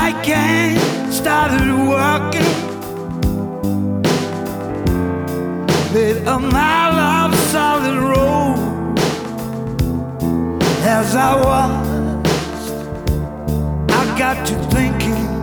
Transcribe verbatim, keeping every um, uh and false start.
night gang started working, made a mile of solid road. As I watched, I got to thinking,